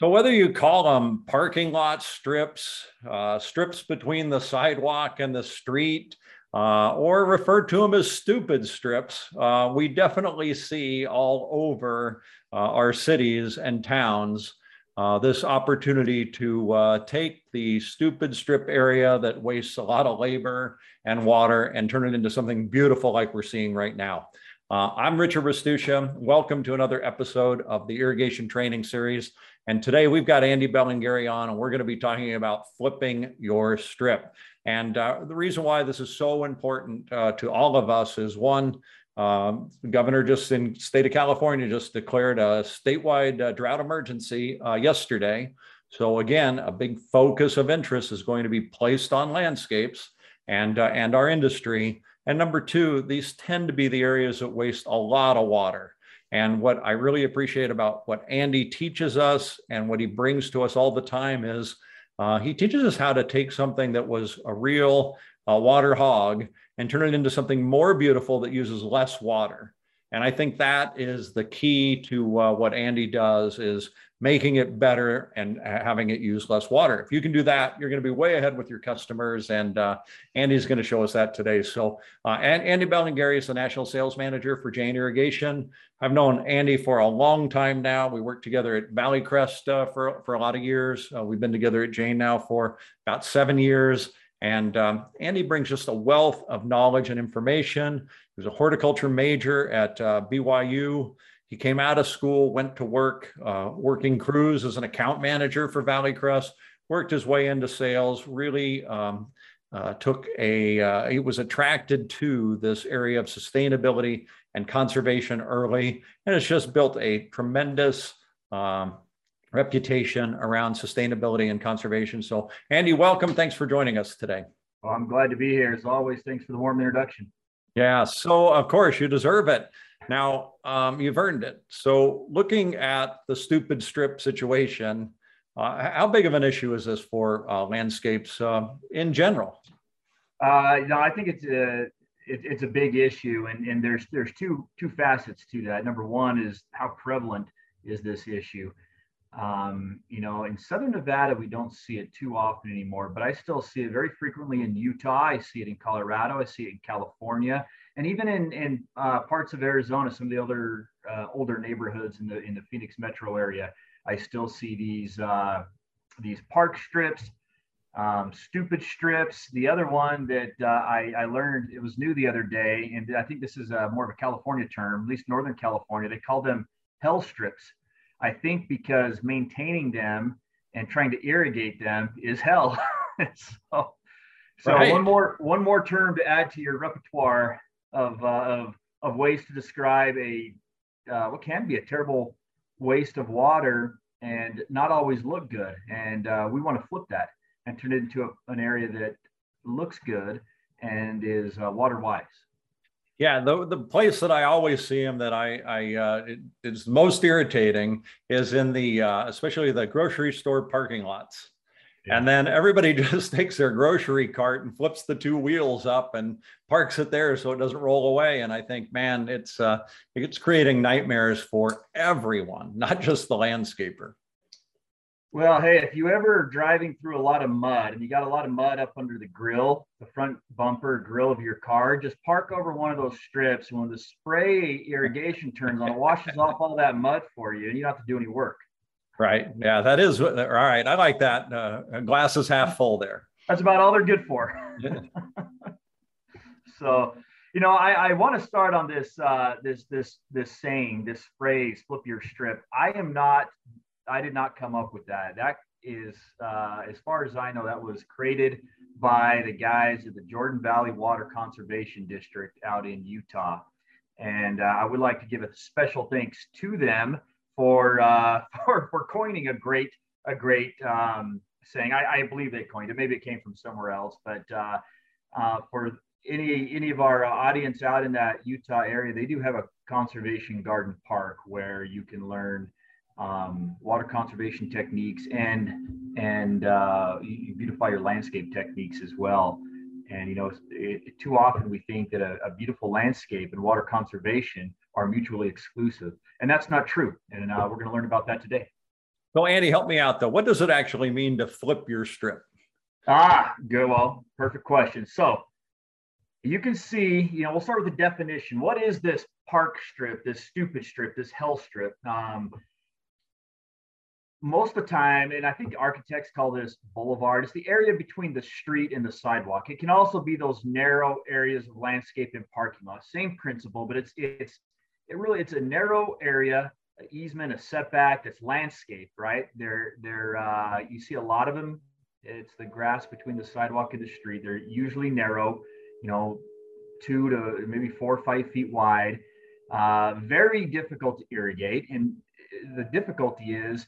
So whether you call them parking lot strips, strips between the sidewalk and the street, or refer to them as stupid strips, we definitely see all over our cities and towns this opportunity to take the stupid strip area that wastes a lot of labor and water and turn it into something beautiful like we're seeing right now. I'm Richard Restuccia. Welcome to another episode of the Irrigation Training Series. And today we've got Andy Bellingary on, and we're going to be talking about flipping your strip. And the reason why this is so important to all of us is one, the governor just in state of California just declared a statewide drought emergency yesterday. So again, a big focus of interest is going to be placed on landscapes and our industry. And number two, these tend to be the areas that waste a lot of water. And what I really appreciate about what Andy teaches us and what he brings to us all the time is he teaches us how to take something that was a real water hog and turn it into something more beautiful that uses less water. And I think that is the key to what Andy does, is making it better and having it use less water. If you can do that, you're going to be way ahead with your customers. And Andy's going to show us that today. So Andy Bellingary is the National Sales Manager for Jane Irrigation. I've known Andy for a long time now. We worked together at Valley Crest for a lot of years. We've been together at Jane now for about 7 years. And Andy brings just a wealth of knowledge and information. He was a horticulture major at BYU. He came out of school, went to work, working crews as an account manager for Valley Crest, worked his way into sales, really he was attracted to this area of sustainability and conservation early, and it's just built a tremendous reputation around sustainability and conservation. So Andy, welcome. Thanks for joining us today. Well, I'm glad to be here. As always, thanks for the warm introduction. Yeah, so of course you deserve it. Now, you've earned it. So looking at the stupid strip situation, how big of an issue is this for landscapes in general? I think it's a big issue, and there's two facets to that. Number one is how prevalent is this issue. In Southern Nevada, we don't see it too often anymore, but I still see it very frequently in Utah. I see it in Colorado. I see it in California, and even in parts of Arizona, some of the other older neighborhoods in the Phoenix metro area. I still see these park strips, stupid strips. The other one that I learned, it was new the other day, and I think this is more of a California term, at least Northern California. They call them hell strips. I think because maintaining them and trying to irrigate them is hell. so right. one more term to add to your repertoire of ways to describe what can be a terrible waste of water and not always look good. And we want to flip that and turn it into an area that looks good and is water wise. Yeah, the place that I always see them that it's most irritating is in the especially the grocery store parking lots. Yeah. And then everybody just takes their grocery cart and flips the two wheels up and parks it there so it doesn't roll away. And I think, man, it's creating nightmares for everyone, not just the landscaper. Well, hey, if you ever driving through a lot of mud and you got a lot of mud up under the grill, the front bumper grill of your car, just park over one of those strips. And when the spray irrigation turns on, it washes off all that mud for you and you don't have to do any work. Right. Yeah, that is all right. I like that. Glass is half full there. That's about all they're good for. So, I want to start on this saying, this phrase, flip your strip. I did not come up with that. That is, as far as I know, that was created by the guys at the Jordan Valley Water Conservation District out in Utah. And I would like to give a special thanks to them for coining a great saying. I believe they coined it. Maybe it came from somewhere else, but for any of our audience out in that Utah area, they do have a conservation garden park where you can learn water conservation techniques and you beautify your landscape techniques as well. And too often we think that a beautiful landscape and water conservation are mutually exclusive, and that's not true. And we're going to learn about that today. So Andy, help me out though. What does it actually mean to flip your strip? Good. Well, perfect question. So you can see, we'll start with the definition. What is this park strip, this stupid strip, this hell strip? Most of the time, and I think architects call this boulevard, it's the area between the street and the sidewalk. It can also be those narrow areas of landscape and parking lot. Same principle, but it's a narrow area, an easement, a setback that's landscape, right? You see a lot of them. It's the grass between the sidewalk and the street. They're usually narrow, 2 to maybe 4 or 5 feet wide. Very difficult to irrigate, and the difficulty is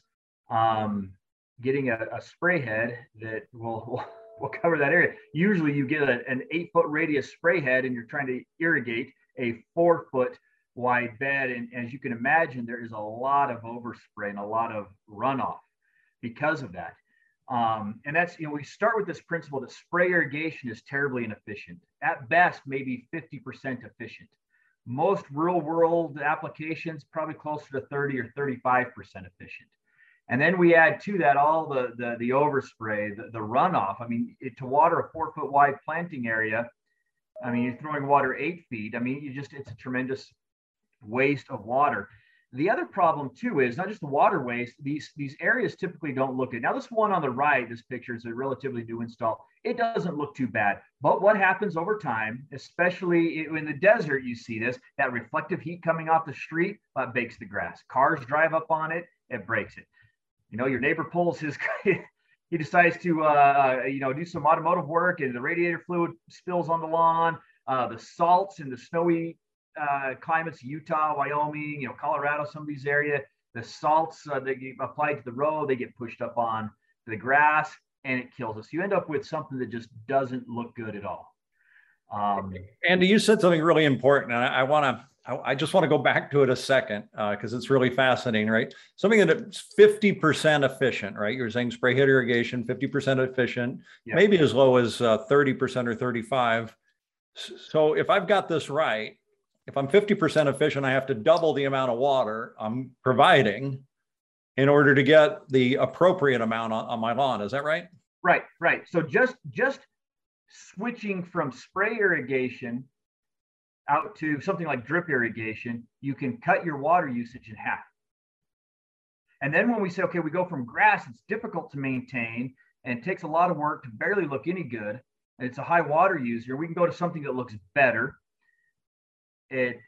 getting a spray head that will cover that area. Usually you get an 8-foot radius spray head and you're trying to irrigate a 4-foot wide bed. And as you can imagine, there is a lot of overspray and a lot of runoff because of that. And that's, we start with this principle that spray irrigation is terribly inefficient. At best, maybe 50% efficient. Most real world applications, probably closer to 30 or 35% efficient. And then we add to that all the overspray, the runoff. I mean, to water a 4-foot wide planting area, I mean, you're throwing water 8 feet. I mean, it's a tremendous waste of water. The other problem too is not just the water waste. These areas typically don't look good. Now, this one on the right, this picture is a relatively new install. It doesn't look too bad. But what happens over time, especially in the desert, you see this, that reflective heat coming off the street bakes the grass. Cars drive up on it, it breaks it. Your neighbor pulls his, he decides to, do some automotive work and the radiator fluid spills on the lawn. The salts in the snowy climates, Utah, Wyoming, Colorado, some of these areas, the salts that get applied to the road, they get pushed up on the grass and it kills us. You end up with something that just doesn't look good at all. Andy, you said something really important, and I just want to go back to it a second because it's really fascinating, right? Something that's 50% efficient, right? You're saying spray head irrigation, 50% efficient, maybe as low as 30% or 35. So if I've got this right, if I'm 50% efficient, I have to double the amount of water I'm providing in order to get the appropriate amount on my lawn. Is that right? Right. So just switching from spray irrigation out to something like drip irrigation, you can cut your water usage in half. And then when we say, okay, we go from grass, it's difficult to maintain and it takes a lot of work to barely look any good, and it's a high water user, we can go to something that looks better. It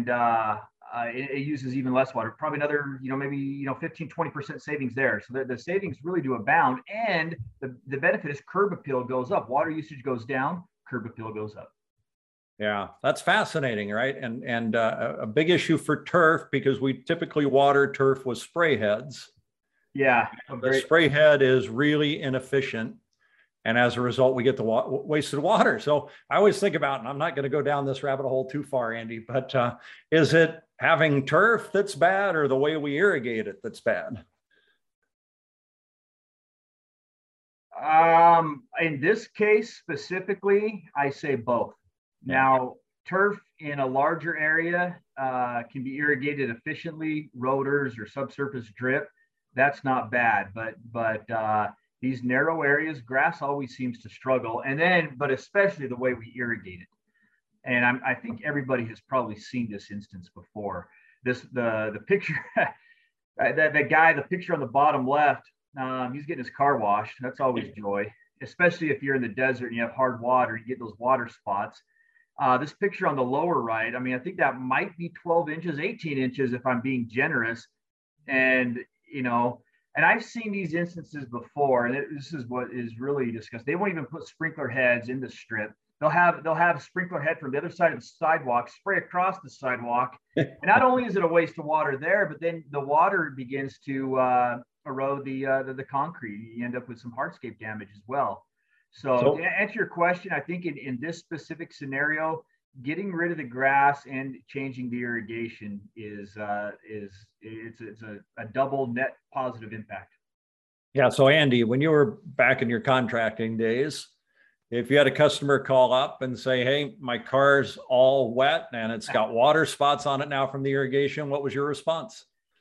uses even less water, probably another, maybe, 15, 20% savings there. So the savings really do abound. And the benefit is curb appeal goes up. Water usage goes down, curb appeal goes up. Yeah, that's fascinating, right? And a big issue for turf because we typically water turf with spray heads. Yeah. The spray head is really inefficient. And as a result, we get the wasted water. So I always think about, and I'm not going to go down this rabbit hole too far, Andy, but is it having turf that's bad or the way we irrigate it that's bad? In this case specifically, I say both. Now, turf in a larger area can be irrigated efficiently, rotors or subsurface drip. That's not bad, but these narrow areas, grass always seems to struggle. But especially the way we irrigate it. And I think everybody has probably seen this instance before. The picture, that guy, the picture on the bottom left, he's getting his car washed. That's always joy, especially if you're in the desert and you have hard water, you get those water spots. This picture on the lower right, I mean, I think that might be 12 inches, 18 inches if I'm being generous. And, and I've seen these instances before, and this is what is really disgusting. They won't even put sprinkler heads in the strip. They'll have sprinkler head from the other side of the sidewalk, spray across the sidewalk. And not only is it a waste of water there, but then the water begins to erode the concrete. You end up with some hardscape damage as well. So to answer your question, I think in this specific scenario, getting rid of the grass and changing the irrigation is a double net positive impact. Yeah. So Andy, when you were back in your contracting days, if you had a customer call up and say, hey, my car's all wet and it's got water spots on it now from the irrigation, what was your response?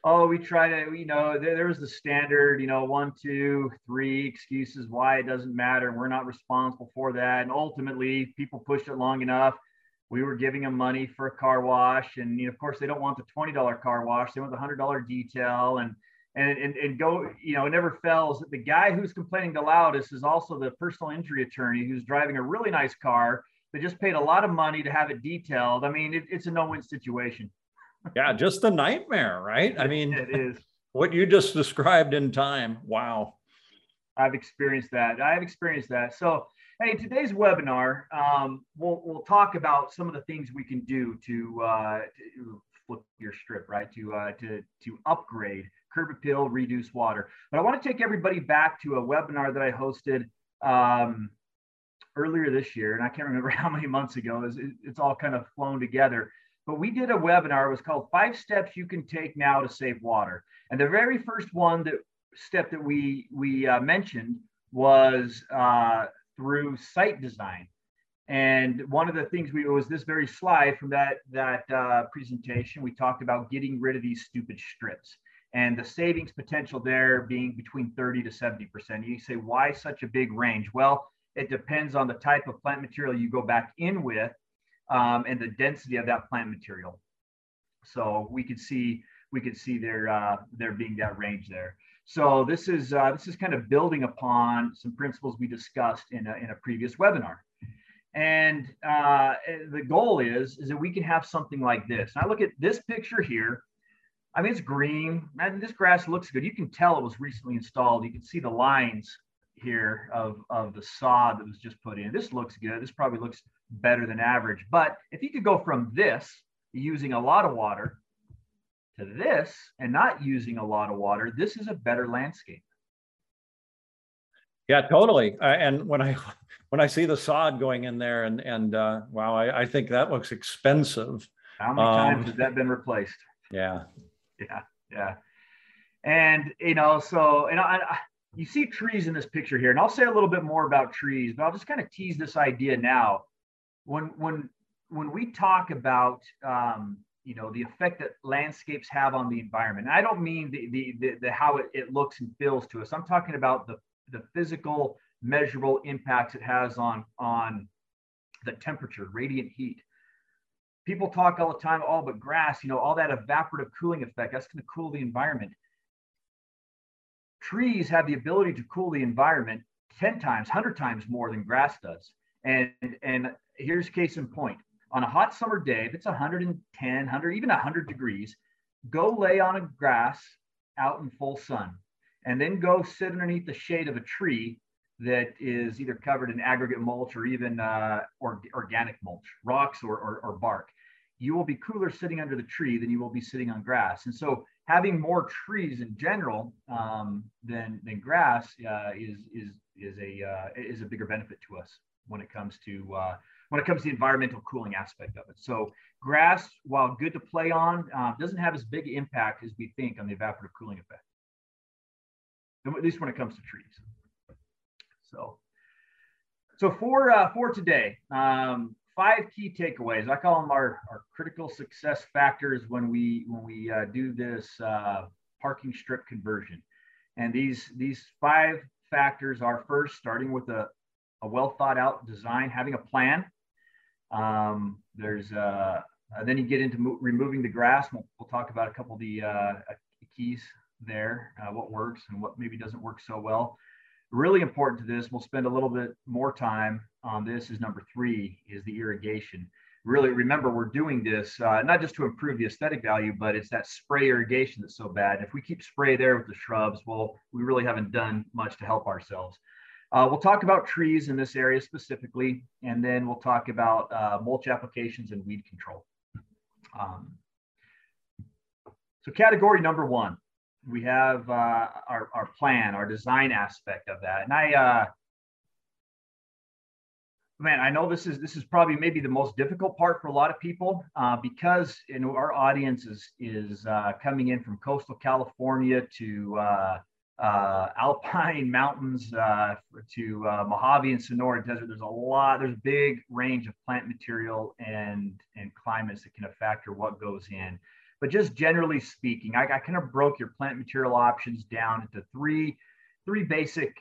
Oh, we try to, there was the standard, 1, 2, 3 excuses why it doesn't matter. And we're not responsible for that. And ultimately, people pushed it long enough. We were giving them money for a car wash. And, of course, they don't want the $20 car wash. They want the $100 detail. And go, it never fails. The guy who's complaining the loudest is also the personal injury attorney who's driving a really nice car. They just paid a lot of money to have it detailed. I mean, it's a no-win situation. Yeah, just a nightmare, right? I mean, it is what you just described in time. Wow. I've experienced that. So, hey, today's webinar, we'll talk about some of the things we can do to flip your strip, right? To upgrade, curb appeal, reduce water. But I want to take everybody back to a webinar that I hosted earlier this year, and I can't remember how many months ago. It's all kind of flown together. But we did a webinar. It was called 5 Steps You Can Take Now to Save Water. And the very first step that we mentioned was through site design. And one of the things was this very slide from that presentation. We talked about getting rid of these stupid strips and the savings potential there being between 30 to 70%. You say, why such a big range? Well, it depends on the type of plant material you go back in with. And the density of that plant material. So we could see there being that range there. So this is kind of building upon some principles we discussed in a previous webinar. And the goal is that we can have something like this. And I look at this picture here. I mean, it's green, and this grass looks good. You can tell it was recently installed. You can see the lines here of the sod that was just put in. This looks good. This probably looks better than average. But if you could go from this using a lot of water to this and not using a lot of water, this is a better landscape. Yeah, totally. And when I see the sod going in there and wow, I think that looks expensive. How many times has that been replaced? Yeah. And you see trees in this picture here, and I'll say a little bit more about trees, but I'll just kind of tease this idea now. When we talk about the effect that landscapes have on the environment, and I don't mean the how it looks and feels to us. I'm talking about the physical, measurable impacts it has on the temperature, radiant heat. People talk all the time, but grass, all that evaporative cooling effect, that's going to cool the environment. Trees have the ability to cool the environment 10 times, 100 times more than grass does. And here's case in point. On a hot summer day, if it's 110, 100, even 100 degrees, go lay on a grass out in full sun, and then go sit underneath the shade of a tree that is either covered in aggregate mulch or even organic mulch, rocks or bark. You will be cooler sitting under the tree than you will be sitting on grass. And so having more trees in general than grass is a bigger benefit to us when it comes to the environmental cooling aspect of it. So grass, while good to play on, doesn't have as big impact as we think on the evaporative cooling effect, at least when it comes to trees. So for today, 5 key takeaways. I call them our critical success factors when we do this parking strip conversion. And these 5 factors are, first, starting with a well thought out design, having a plan. Then you get into removing the grass. We'll talk about a couple of the keys there, what works and what maybe doesn't work so well. Really important to this, we'll spend a little bit more time on this, is number 3, is the irrigation. Really, remember, we're doing this not just to improve the aesthetic value, but it's that spray irrigation that's so bad. If we keep spray there with the shrubs, well, we really haven't done much to help ourselves. We'll talk about trees in this area specifically, and then we'll talk about mulch applications and weed control. So category number 1. We have our plan, our design aspect of that. And I know this is probably maybe the most difficult part for a lot of people because our audience is coming in from coastal California to alpine mountains to Mojave and Sonora Desert. There's a big range of plant material and climates that can factor what goes in. But just generally speaking, I kind of broke your plant material options down into three basic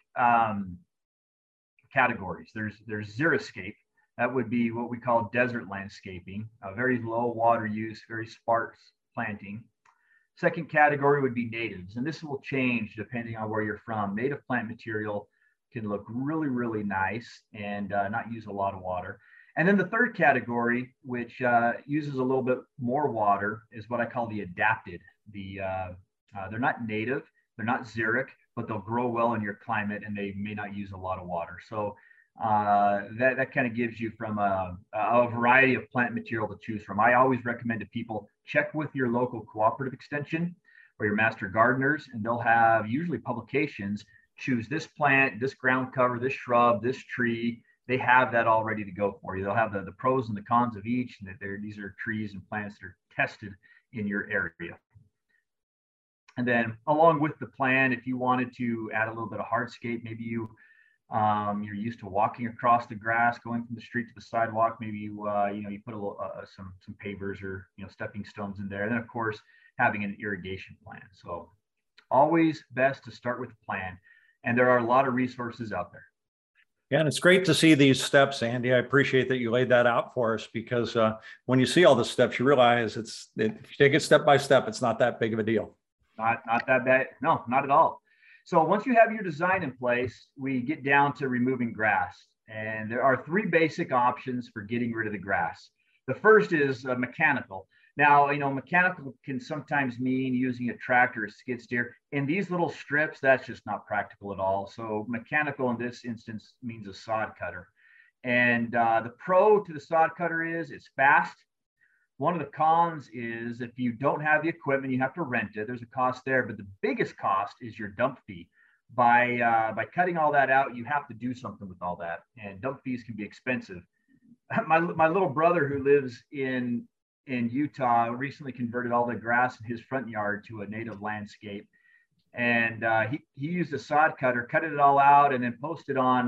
categories. There's xeriscape. That would be what we call desert landscaping, very low water use, very sparse planting. Second category would be natives, and this will change depending on where you're from. Native plant material can look really, really nice and not use a lot of water. And then the third category, which uses a little bit more water, is what I call the adapted. They're not native, they're not xeric, but they'll grow well in your climate and they may not use a lot of water. So that kind of gives you from a variety of plant material to choose from. I always recommend to people, check with your local cooperative extension or your master gardeners, and they'll have usually publications. Choose this plant, this ground cover, this shrub, this tree. They have that all ready to go for you. They'll have the pros and the cons of each, and that these are trees and plants that are tested in your area. And then along with the plan, if you wanted to add a little bit of hardscape, maybe you're used to walking across the grass, going from the street to the sidewalk. Maybe you put a little some pavers or stepping stones in there. And then of course having an irrigation plan. So always best to start with a plan, and there are a lot of resources out there. Yeah, and it's great to see these steps, Andy. I appreciate that you laid that out for us, because when you see all the steps, you realize if you take it step by step, it's not that big of a deal. Not that bad. No, not at all. So once you have your design in place, we get down to removing grass. And there are three basic options for getting rid of the grass. The first is mechanical. Now, mechanical can sometimes mean using a tractor or skid steer. In these little strips, that's just not practical at all. So mechanical in this instance means a sod cutter. And the pro to the sod cutter is it's fast. One of the cons is if you don't have the equipment, you have to rent it. There's a cost there, but the biggest cost is your dump fee. By cutting all that out, you have to do something with all that, and dump fees can be expensive. My little brother, who lives in Utah, recently converted all the grass in his front yard to a native landscape, and he used a sod cutter, cut it all out, and then posted on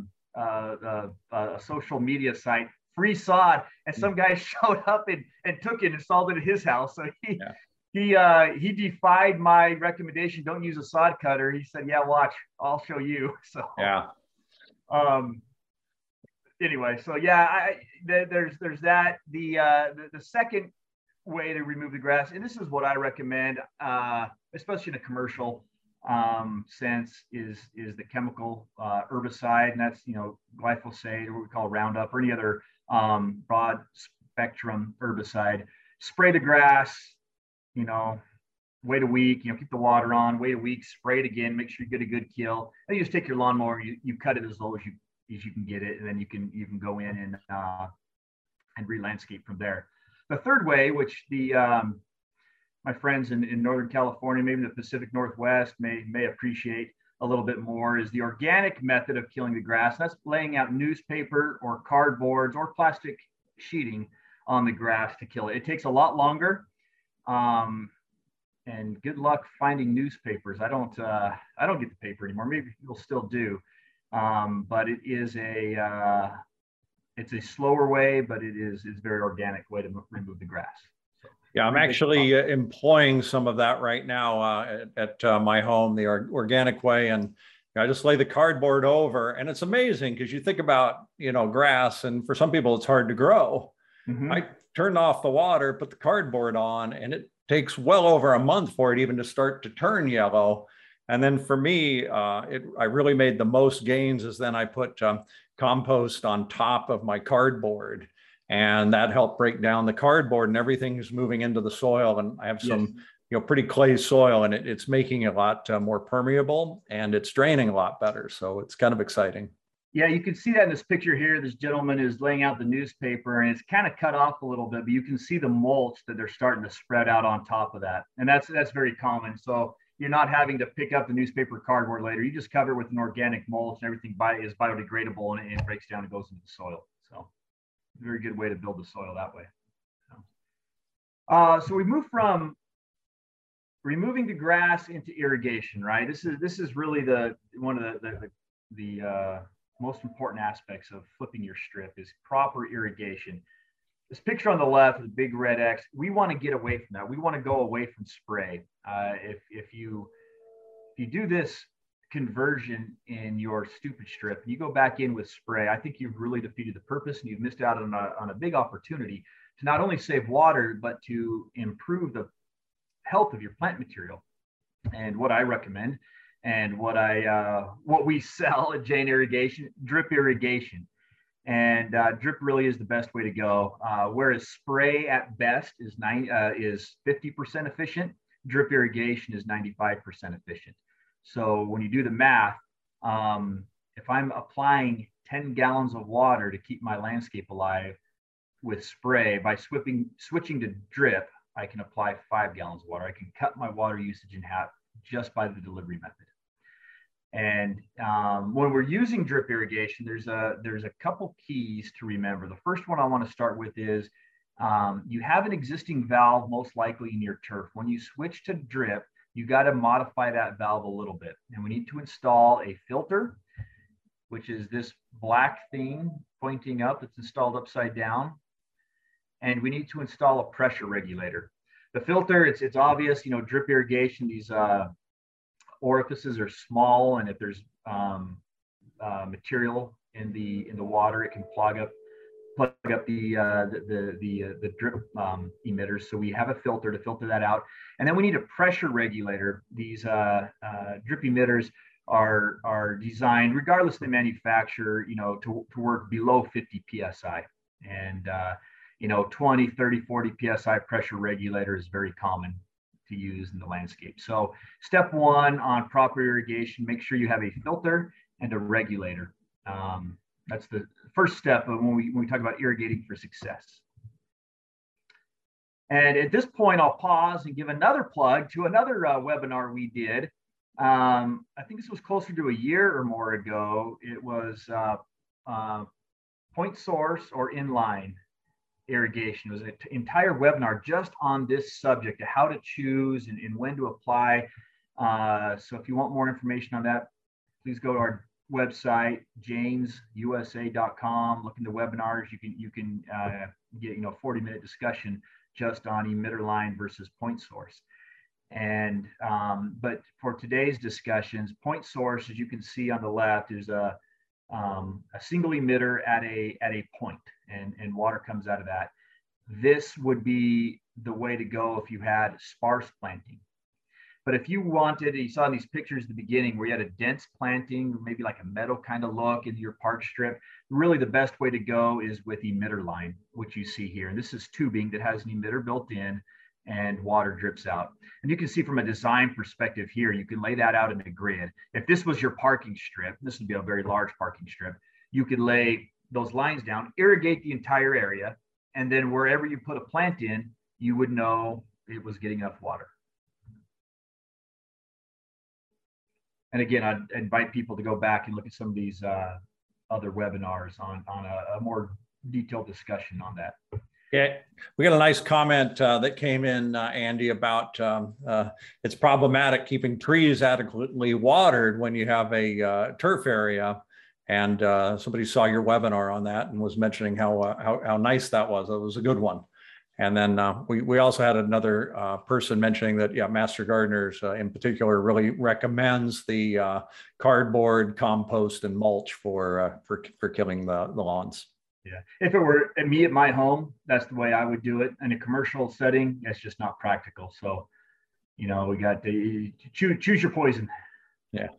a social media site, free sod, and some guy showed up and took it and installed it at his house. So he defied my recommendation, don't use a sod cutter. He said, yeah, watch, I'll show you. So yeah. Anyway, so yeah, there's that. The second way to remove the grass, and this is what I recommend, especially in a commercial sense, is the chemical herbicide, and that's glyphosate, or what we call Roundup, or any other broad spectrum herbicide. Spray the grass, wait a week, keep the water on, wait a week, spray it again, make sure you get a good kill. And you just take your lawnmower, you cut it as low as you can get it, and then you can go in and re-landscape from there. The third way, which my friends in Northern California, maybe the Pacific Northwest may appreciate a little bit more, is the organic method of killing the grass. That's laying out newspaper or cardboards or plastic sheeting on the grass to kill it. It takes a lot longer, and good luck finding newspapers. I don't get the paper anymore. Maybe people still do, but it is it's a slower way, but it's a very organic way to remove the grass. So, yeah, I'm actually employing some of that right now at my home, the organic way. And I just lay the cardboard over, and it's amazing because you think about, grass, and for some people it's hard to grow. Mm-hmm. I turned off the water, put the cardboard on, and it takes well over a month for it even to start to turn yellow. And then for me, I really made the most gains is then I put compost on top of my cardboard, and that helped break down the cardboard, and everything is moving into the soil. And I have some, pretty clay soil, and it's making it a lot more permeable, and it's draining a lot better. So it's kind of exciting. Yeah, you can see that in this picture here. This gentleman is laying out the newspaper, and it's kind of cut off a little bit, but you can see the mulch that they're starting to spread out on top of that. And that's very common. So you're not having to pick up the newspaper cardboard later. You just cover it with an organic mulch, and everything is biodegradable, and it breaks down and goes into the soil. So very good way to build the soil that way. So we move from removing the grass into irrigation, right? This is really one of the most important aspects of flipping your strip is proper irrigation. This picture on the left, the big red X, we want to get away from that. We want to go away from spray. If you do this conversion in your stupid strip and you go back in with spray, I think you've really defeated the purpose and you've missed out on a big opportunity to not only save water, but to improve the health of your plant material. And what I recommend and what we sell at Jane Irrigation, drip irrigation. And drip really is the best way to go. Whereas spray at best is 50% efficient, drip irrigation is 95% efficient. So when you do the math, if I'm applying 10 gallons of water to keep my landscape alive with spray, by switching to drip, I can apply 5 gallons of water. I can cut my water usage in half just by the delivery method. And when we're using drip irrigation, there's a couple keys to remember. The first one I want to start with is you have an existing valve most likely in your turf. When you switch to drip, you got to modify that valve a little bit. And we need to install a filter, which is this black thing pointing up that's installed upside down. And we need to install a pressure regulator. The filter, it's obvious, you know, drip irrigation, these orifices are small, and if there's material in the water, it can plug up the drip emitters. So we have a filter to filter that out, and then we need a pressure regulator. These drip emitters are designed, regardless of the manufacturer, you know, to work below 50 psi, and you know, 20, 30, 40 psi pressure regulator is very common to use in the landscape. So step one on proper irrigation, make sure you have a filter and a regulator. That's the first step of when we talk about irrigating for success. And at this point, I'll pause and give another plug to another webinar we did. I think this was closer to a year or more ago. It was point source or inline irrigation. It was an entire webinar just on this subject, how to choose and when to apply. So if you want more information on that, please go to our website, janesusa.com. Look into webinars. You can get 40-minute discussion just on emitter line versus point source. And but for today's discussions, point source, as you can see on the left, is a single emitter at a point, and water comes out of that. This would be the way to go if you had sparse planting. But if you wanted, you saw in these pictures at the beginning where you had a dense planting, maybe like a meadow kind of look in your park strip, really the best way to go is with emitter line, which you see here. And this is tubing that has an emitter built in, and water drips out. And you can see from a design perspective here, you can lay that out in a grid. If this was your parking strip, this would be a very large parking strip, you could lay those lines down, irrigate the entire area, and then wherever you put a plant in, you would know it was getting enough water. And again, I'd invite people to go back and look at some of these other webinars on a more detailed discussion on that. Yeah, we got a nice comment that came in, Andy, about it's problematic keeping trees adequately watered when you have a turf area. And somebody saw your webinar on that and was mentioning how nice that was. It was a good one. And then we also had another person mentioning that, yeah, Master Gardeners in particular really recommends the cardboard, compost, and mulch for killing the lawns. Yeah, if it were me at my home, that's the way I would do it. In a commercial setting, that's just not practical. So, we got to choose your poison. Yeah.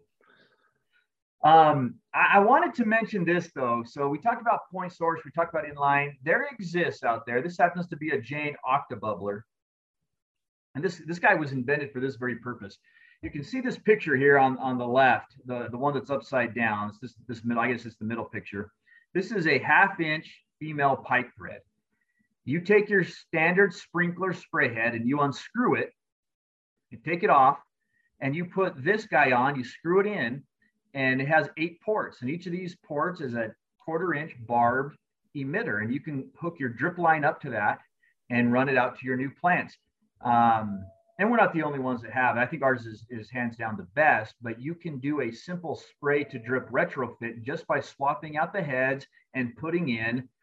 I wanted to mention this though. So we talked about point source, we talked about inline. There exists out there. This happens to be a Jane Octobubbler, and this guy was invented for this very purpose. You can see this picture here on the left, the one that's upside down. It's this middle. I guess it's the middle picture. This is a 1/2-inch female pipe thread. You take your standard sprinkler spray head and you unscrew it, you take it off, and you put this guy on, you screw it in, and it has 8 ports. And each of these ports is a 1/4-inch barbed emitter. And you can hook your drip line up to that and run it out to your new plants. And we're not the only ones that have it. I think ours is hands down the best, but you can do a simple spray to drip retrofit just by swapping out the heads and putting in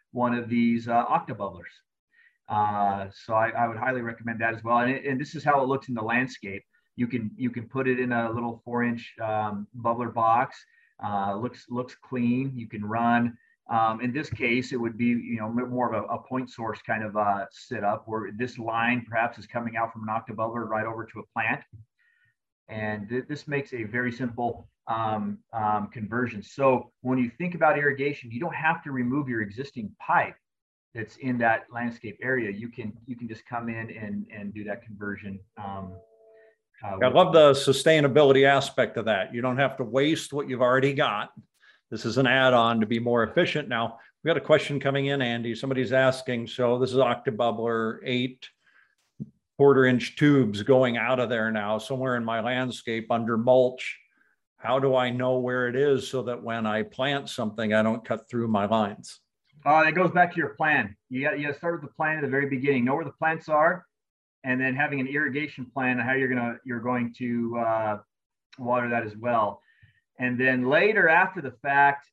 one of these octobubblers. So I would highly recommend that as well. And this is how it looks in the landscape. You can put it in a little 4-inch bubbler box. Looks clean. You can run. In this case, it would be more of a point source kind of setup where this line perhaps is coming out from an octobubbler right over to a plant. And this makes a very simple conversion. So when you think about irrigation, you don't have to remove your existing pipe that's in that landscape area. You can just come in and do that conversion. I love the sustainability aspect of that. You don't have to waste what you've already got. This is an add-on to be more efficient. Now, we got a question coming in, Andy. Somebody's asking, so this is octobubbler, 8 1/4-inch tubes going out of there now, somewhere in my landscape under mulch. How do I know where it is so that when I plant something, I don't cut through my lines? It goes back to your plan. You got to start with the plan at the very beginning. Know where the plants are, and then having an irrigation plan on how you're going to water that as well. And then later, after the fact,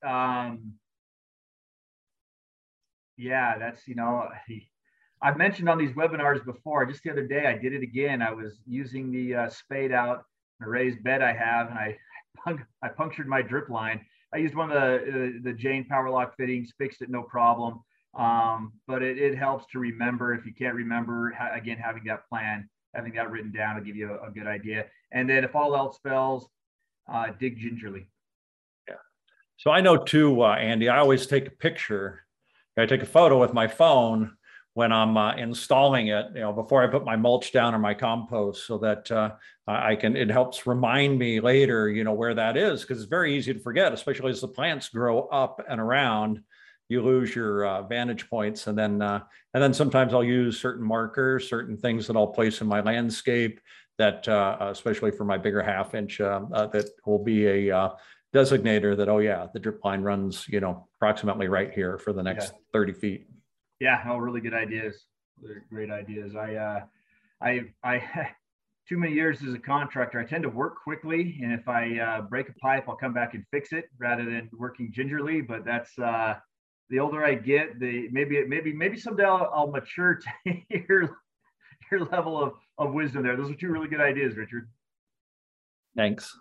that's I've mentioned on these webinars before. Just the other day, I did it again. I was using the spade out in a raised bed I have, and I punctured my drip line. I used one of the Jane Powerlock fittings, fixed it no problem. But it helps to remember. If you can't remember, again, having that plan, having that written down will give you a good idea. And then if all else fails, dig gingerly. Yeah. So I know too, Andy, I always take a picture. I take a photo with my phone when I'm installing it, before I put my mulch down or my compost, so that it helps remind me later, where that is, because it's very easy to forget, especially as the plants grow up and around. You lose your vantage points, and then sometimes I'll use certain markers, certain things that I'll place in my landscape that, especially for my bigger 1/2-inch, that will be a designator that, oh yeah, the drip line runs, approximately right here for the next 30 feet. Yeah, really good ideas. They're great ideas. I too many years as a contractor, I tend to work quickly, and if I break a pipe, I'll come back and fix it rather than working gingerly. But that's the older I get, maybe someday I'll mature to your level of wisdom there. Those are 2 really good ideas, Richard. Thanks.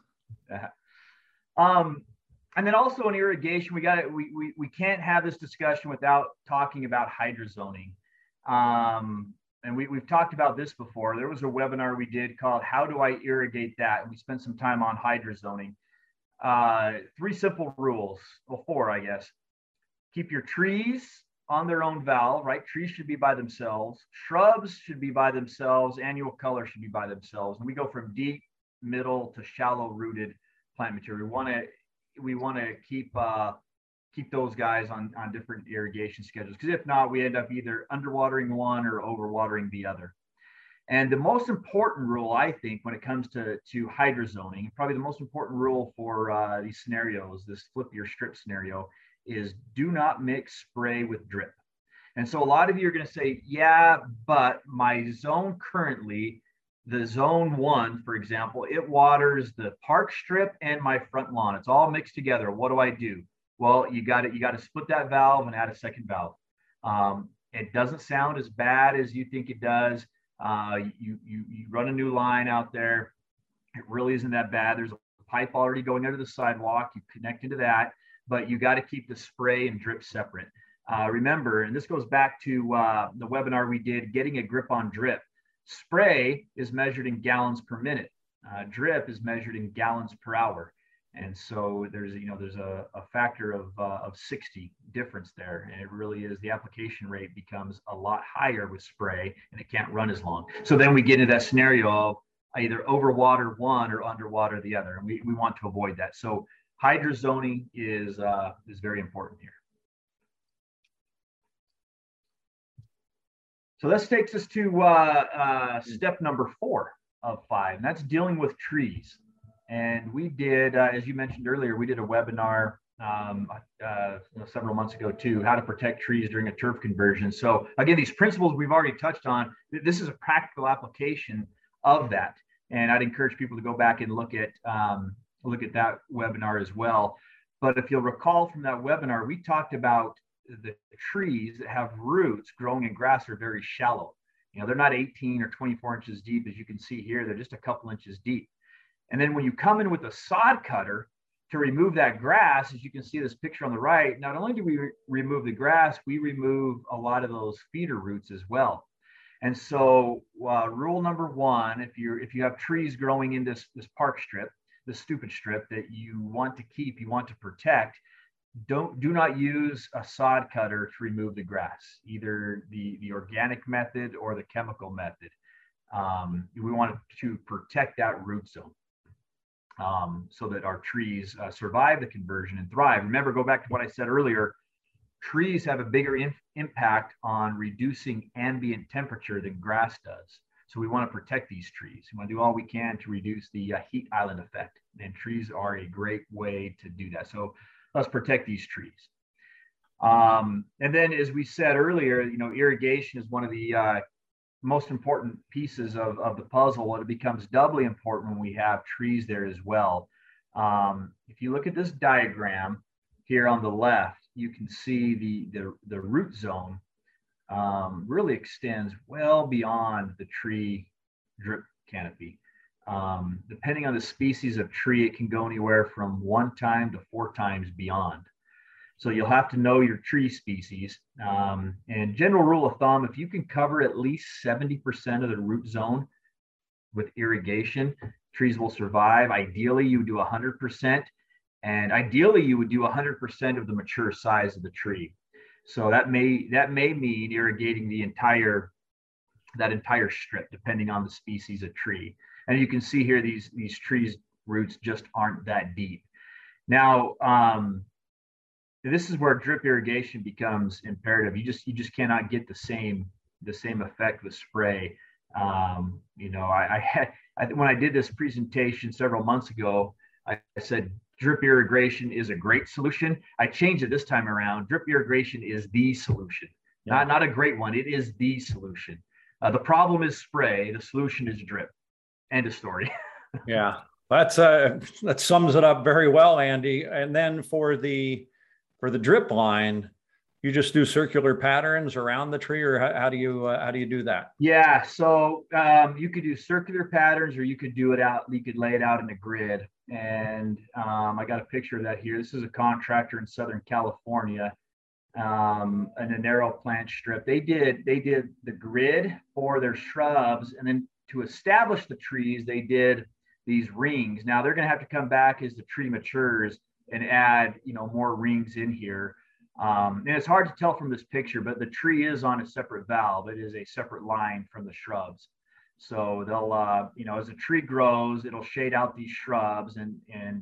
And then also in irrigation, we can't have this discussion without talking about hydrozoning. And we've talked about this before. There was a webinar we did called "How Do I Irrigate That?" And we spent some time on hydrozoning. 3 simple rules, well, 4, I guess. Keep your trees on their own valve, right? Trees should be by themselves. Shrubs should be by themselves. Annual color should be by themselves. And we go from deep, middle to shallow rooted plant material. We want to keep those guys on different irrigation schedules, because if not, we end up either underwatering one or overwatering the other. And the most important rule, I think, when it comes to hydrozoning, probably the most important rule for these scenarios, this flip your strip scenario, is do not mix spray with drip. And so a lot of you are going to say, yeah, but my zone currently, the zone 1, for example, it waters the park strip and my front lawn. It's all mixed together. What do I do? Well, you got to split that valve and add a second valve. It doesn't sound as bad as you think it does. You run a new line out there. It really isn't that bad. There's a pipe already going under the sidewalk. You connect into that, but you got to keep the spray and drip separate. Remember, and this goes back to the webinar we did, getting a grip on drip. Spray is measured in gallons per minute. Drip is measured in gallons per hour. And so there's a factor of 60 difference there. And it really is, the application rate becomes a lot higher with spray, and it can't run as long. So then we get into that scenario of either overwater one or underwater the other. And we want to avoid that. So hydrozoning is very important here. So this takes us to step number 4 of 5, and that's dealing with trees. And we did, as you mentioned earlier, we did a webinar several months ago too, how to protect trees during a turf conversion. So again, these principles we've already touched on. This is a practical application of that, and I'd encourage people to go back and look at that webinar as well. But if you'll recall from that webinar, we talked about the trees that have roots growing in grass are very shallow. You know, they're not 18 or 24 inches deep, as you can see here. They're just a couple inches deep. And then when you come in with a sod cutter to remove that grass, as you can see this picture on the right, not only do we remove the grass, we remove a lot of those feeder roots as well. And so rule number one, if you have trees growing in this park strip, the stupid strip that you want to keep, you want to protect, do not use a sod cutter to remove the grass, either the organic method or the chemical method. We want to protect that root zone so that our trees survive the conversion and thrive. Remember, go back to what I said earlier, trees have a bigger impact on reducing ambient temperature than grass does. So we want to protect these trees. We want to do all we can to reduce the heat island effect. And trees are a great way to do that. So let's protect these trees. And then, as we said earlier, you know, irrigation is one of the most important pieces of the puzzle, and it becomes doubly important when we have trees there as well. If you look at this diagram here on the left, you can see the root zone really extends well beyond the tree drip canopy. Depending on the species of tree, it can go anywhere from 1 time to 4 times beyond. So you'll have to know your tree species. And general rule of thumb, if you can cover at least 70% of the root zone with irrigation, trees will survive. Ideally, you would do 100%. And ideally, you would do 100% of the mature size of the tree. So that may mean irrigating that entire strip, depending on the species of tree. And you can see here, these trees' roots just aren't that deep. Now, this is where drip irrigation becomes imperative. You just cannot get the same effect with spray. You know, when I did this presentation several months ago, I said drip irrigation is a great solution. I changed it this time around. Drip irrigation is the solution, not a great one. It is the solution. The problem is spray. The solution is drip. End of story. Yeah, that sums it up very well, Andy. And then for the drip line, you just do circular patterns around the tree, or how do you do that? Yeah, so you could do circular patterns, or you could do it out. You could lay it out in a grid. And I got a picture of that here. This is a contractor in Southern California, in a narrow plant strip. They did the grid for their shrubs, and then to establish the trees, they did these rings. Now they're going to have to come back as the tree matures and add, you know, more rings in here. And it's hard to tell from this picture, but the tree is on a separate valve. It is a separate line from the shrubs. So they'll, you know, as the tree grows, it'll shade out these shrubs, and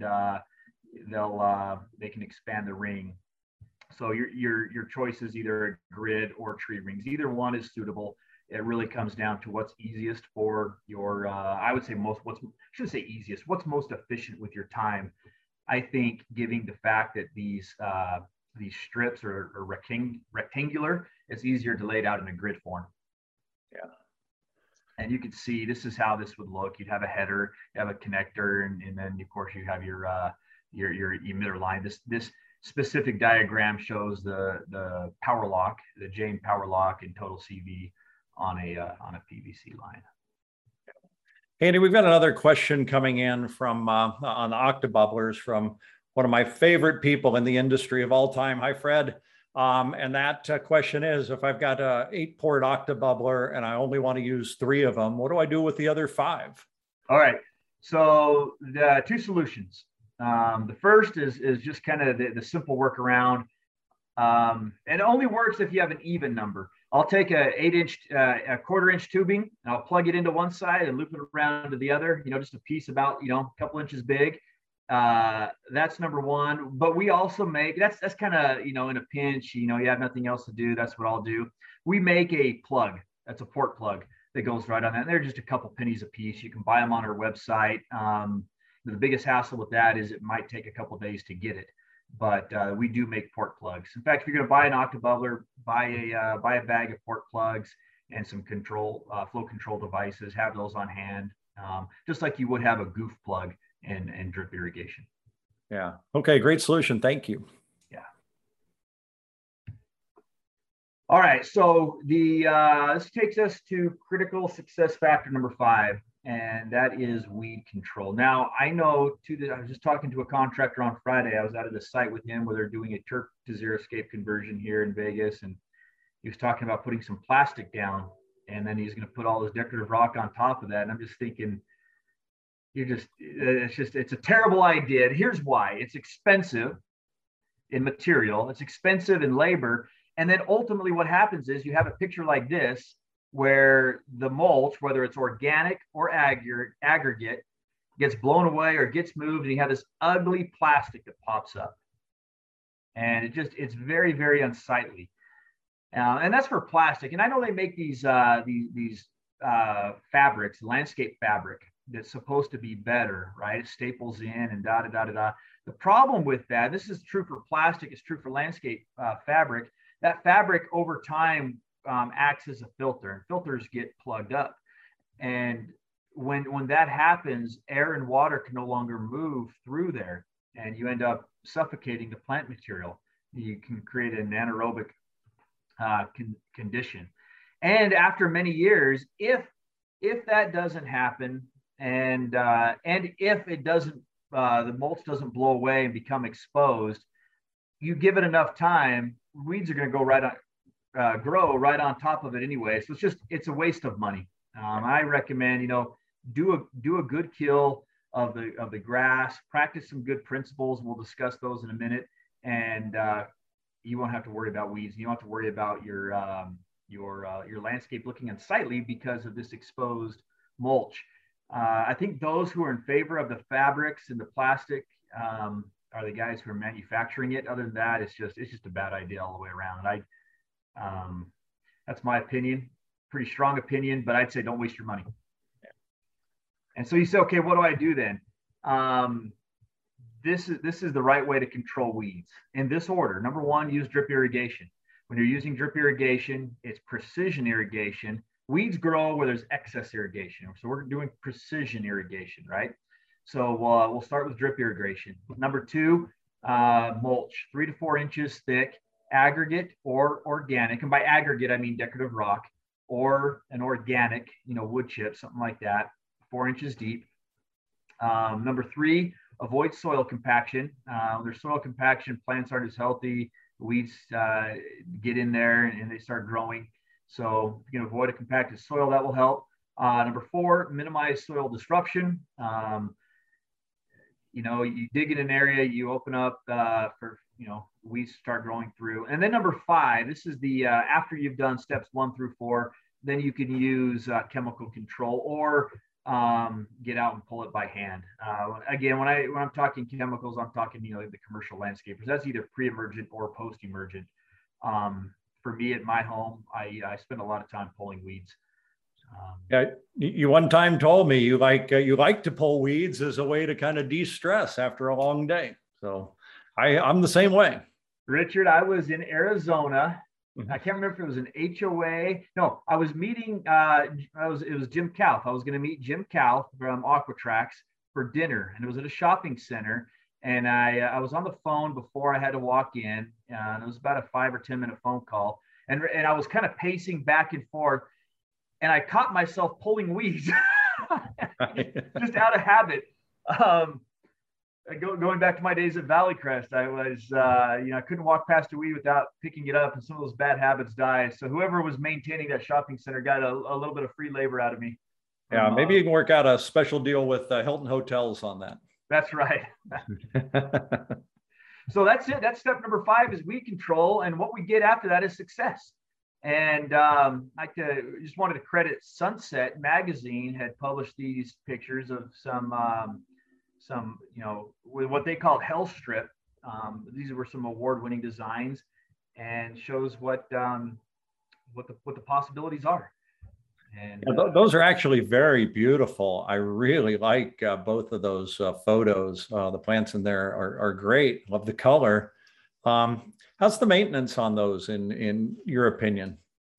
they can expand the ring. So your choice is either a grid or tree rings. Either one is suitable. It really comes down to what's easiest for your, I would say shouldn't say easiest, what's most efficient with your time. I think, given the fact that these strips are rectangular, it's easier to lay it out in a grid form. Yeah. And you can see, this is how this would look. You'd have a header, you have a connector, and then of course you have your emitter line. This specific diagram shows the power lock, the Jane power lock in total CV on a PVC line. Andy, we've got another question coming in from on the octobubblers from one of my favorite people in the industry of all time. Hi, Fred. And that question is, if I've got a 8-port octobubbler and I only want to use 3 of them, what do I do with the other 5? All right. So the 2 solutions. The first is just kind of the simple workaround. And it only works if you have an even number. I'll take a 8-inch, a 1/4-inch tubing, and I'll plug it into one side and loop it around to the other, you know, just a piece about, you know, a couple inches big. That's number one. But we also make, that's kind of, you know, in a pinch, you know, you have nothing else to do. That's what I'll do. We make a plug. That's a port plug that goes right on that. And they're just a couple pennies a piece. You can buy them on our website. The biggest hassle with that is it might take a couple days to get it. But we do make port plugs. In fact, if you're going to buy an octobubbler, buy a bag of port plugs and some flow control devices. Have those on hand, just like you would have a goof plug in drip irrigation. Yeah. Okay. Great solution. Thank you. All right, so this takes us to critical success factor number 5, and that is weed control. Now, I know I was just talking to a contractor on Friday. I was out at the site with him where they're doing a turf to xeriscape conversion here in Vegas, and he was talking about putting some plastic down, and then he's going to put all this decorative rock on top of that. And I'm just thinking, it's a terrible idea. And here's why: it's expensive in material, it's expensive in labor. And then ultimately what happens is you have a picture like this where the mulch, whether it's organic or aggregate, gets blown away or gets moved, and you have this ugly plastic that pops up. And it's very, very unsightly. And that's for plastic. And I know they make these fabrics, landscape fabric, that's supposed to be better, right? It staples in and da da da da da. The problem with that, this is true for plastic, it's true for landscape fabric. That fabric over time acts as a filter, and filters get plugged up. And when that happens, air and water can no longer move through there, and you end up suffocating the plant material. You can create an anaerobic condition. And after many years, if that doesn't happen, and if it doesn't, the mulch doesn't blow away and become exposed, you give it enough time, weeds are going to go grow right on top of it anyway. So it's a waste of money. I recommend, do a good kill of the grass, practice some good principles. We'll discuss those in a minute, and you won't have to worry about weeds. You don't have to worry about your landscape looking unsightly because of this exposed mulch. I think those who are in favor of the fabrics and the plastic are the guys who are manufacturing it. Other than that, it's just a bad idea all the way around. That's my opinion, pretty strong opinion, but I'd say don't waste your money. And so you say, okay, what do I do then? This is the right way to control weeds in this order. Number 1, use drip irrigation. When you're using drip irrigation, it's precision irrigation. Weeds grow where there's excess irrigation. So we're doing precision irrigation, right? So we'll start with drip irrigation. Number 2, mulch, 3 to 4 inches thick, aggregate or organic. And by aggregate, I mean decorative rock, or an organic, wood chip, something like that, 4 inches deep. Number 3, avoid soil compaction. There's soil compaction, plants aren't as healthy, weeds get in there and they start growing. So if you can avoid a compacted soil, that will help. Number 4, minimize soil disruption. You dig in an area, you open up for, weeds start growing through. And then number 5, this is the, after you've done steps 1 through 4, then you can use chemical control or get out and pull it by hand. Again, when I'm talking chemicals, I'm talking, the commercial landscapers. That's either pre-emergent or post-emergent. For me at my home, I spend a lot of time pulling weeds. Yeah, you one time told me you like to pull weeds as a way to kind of de-stress after a long day. So I'm the same way. Richard, I was in Arizona. I can't remember if it was an HOA. No, I was meeting. It was Jim Kauth. I was going to meet Jim Kauth from Aquatrax for dinner, and it was at a shopping center. And I was on the phone before I had to walk in. It was about a 5 or 10 minute phone call, and I was kind of pacing back and forth, and I caught myself pulling weeds, just out of habit. Going back to my days at Valley Crest, I was, I couldn't walk past a weed without picking it up, and some of those bad habits died. So whoever was maintaining that shopping center got a little bit of free labor out of me. Yeah, maybe you can work out a special deal with Hilton Hotels on that. That's right. So that's it. That's step number 5 is weed control, and what we get after that is success. And I just wanted to credit Sunset Magazine had published these pictures of some with what they called Hell Strip. These were some award-winning designs, and shows what the possibilities are. And those are actually very beautiful. I really like both of those photos. The plants in there are great. Love the color. How's the maintenance on those in your opinion?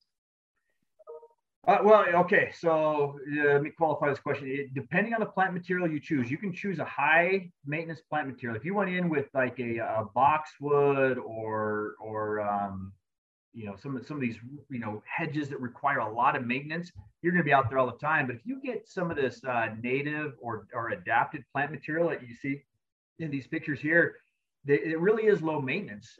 Well, okay. So let me qualify this question. Depending on the plant material you choose, you can choose a high maintenance plant material. If you went in with like a boxwood or some of these, hedges that require a lot of maintenance, you're going to be out there all the time. But if you get some of this native or adapted plant material that you see in these pictures here, it really is low maintenance.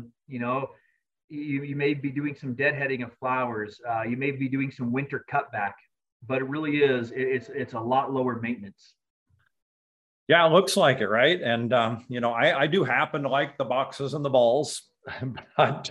You may be doing some deadheading of flowers. You may be doing some winter cutback, but it really is, it's a lot lower maintenance. Yeah, it looks like it, right? And, I do happen to like the boxes and the balls, but,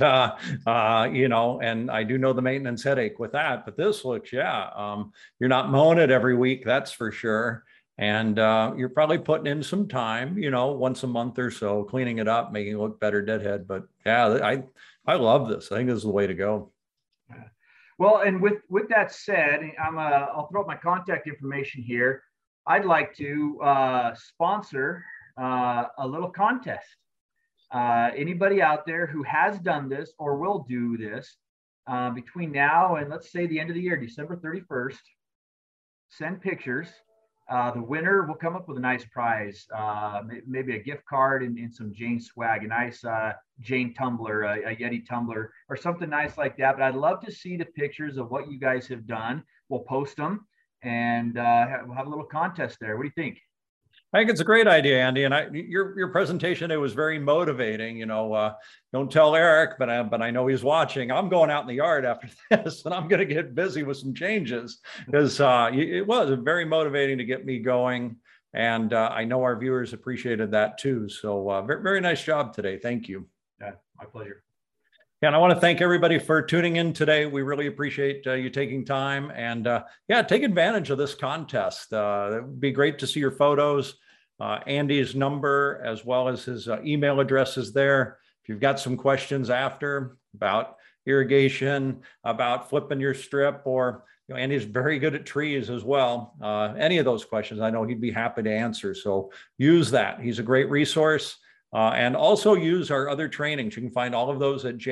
and I do know the maintenance headache with that. But this looks, you're not mowing it every week, that's for sure. And you're probably putting in some time, once a month or so, cleaning it up, making it look better deadhead. But yeah, I love this. I think this is the way to go. Well, and with that said, I'll throw up my contact information here. I'd like to sponsor a little contest. Anybody out there who has done this or will do this between now and, let's say, the end of the year, December 31st, send pictures. The winner will come up with a nice prize, maybe a gift card and some Jane swag, a nice Jane tumbler, a Yeti tumbler, or something nice like that. But I'd love to see the pictures of what you guys have done. We'll post them and we'll have a little contest there. What do you think? I think it's a great idea, Andy. And your presentation, it was very motivating. Don't tell Eric, but I know he's watching. I'm going out in the yard after this, and I'm going to get busy with some changes because it was very motivating to get me going. And I know our viewers appreciated that too. So very, very nice job today. Thank you. Yeah, my pleasure. Yeah, and I want to thank everybody for tuning in today. We really appreciate you taking time and take advantage of this contest. It would be great to see your photos. Andy's number as well as his email address is there. If you've got some questions after about irrigation, about flipping your strip, or Andy's very good at trees as well. Any of those questions, I know he'd be happy to answer. So use that. He's a great resource. And also use our other trainings. You can find all of those at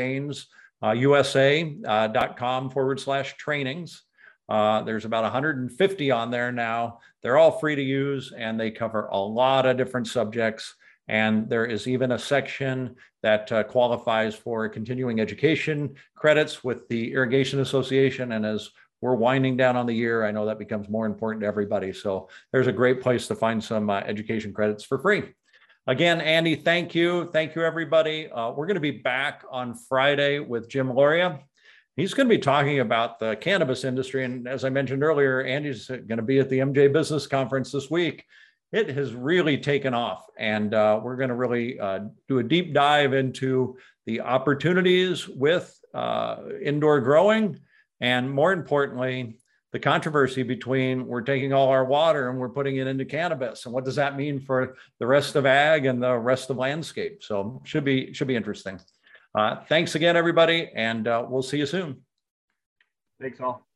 janesusa.com/trainings. There's about 150 on there now. They're all free to use and they cover a lot of different subjects. And there is even a section that qualifies for continuing education credits with the Irrigation Association. And as we're winding down on the year, I know that becomes more important to everybody. So there's a great place to find some education credits for free. Again, Andy, thank you. Thank you, everybody. We're going to be back on Friday with Jim Loria. He's going to be talking about the cannabis industry. And as I mentioned earlier, Andy's going to be at the MJ Business Conference this week. It has really taken off. And we're going to really do a deep dive into the opportunities with indoor growing. And more importantly, the controversy between we're taking all our water and we're putting it into cannabis. And what does that mean for the rest of ag and the rest of landscape? So should be interesting. Thanks again, everybody. And we'll see you soon. Thanks all.